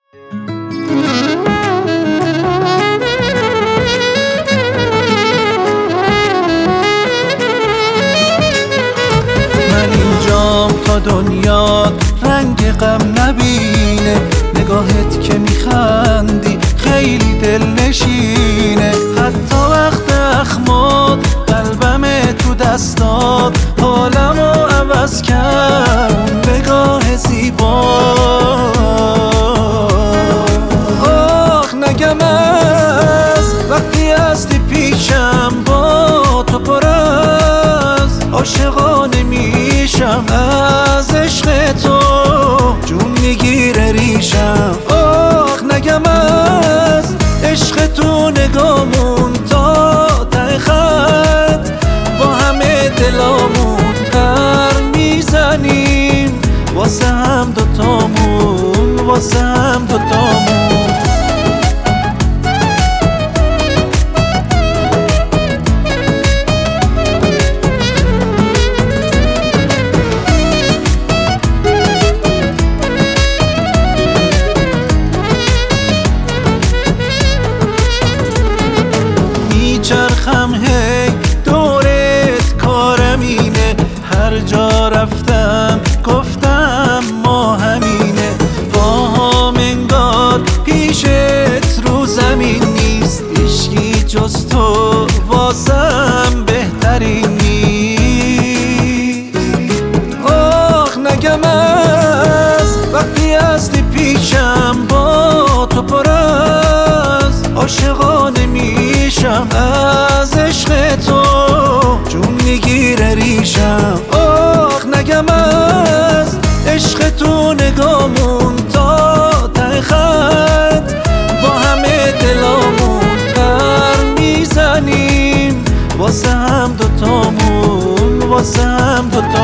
من اینجام تا دنیا رنگ غم نبینه، نگاهت که میخندی خیلی دل نشینه. حتی وقت اخماد قلبم تو دستات حالمو عوض کرد، نگاه زیبا. آخ نگم از وقتی هستی پیشم، با تو پر از عاشقانه میشم، از عشق تو جون میگیره ریشم. آخ نگم از عشق تو نگامون تا ته خط، با همه دلامون پر میزنیم، واسه هم دوتامون، واسه هم دوتامون. میچرخم هی دورت، کارم اینه، هر جا رفتم گفتم ما همینه. پاهام انگار پیشت رو زمین نیست، هیچکی جز تو واسم بهترین نیست. آخ نگم از وقتی هستی پیشم، با تو پر از عاشقانه میشم، از عشق تو جون میگیره ریشم. آخ نگم از عشق تو نگامون تا ته خط، با همه دلامون پر میزنیم، واسه هم دوتامون، واسه هم دوتامون.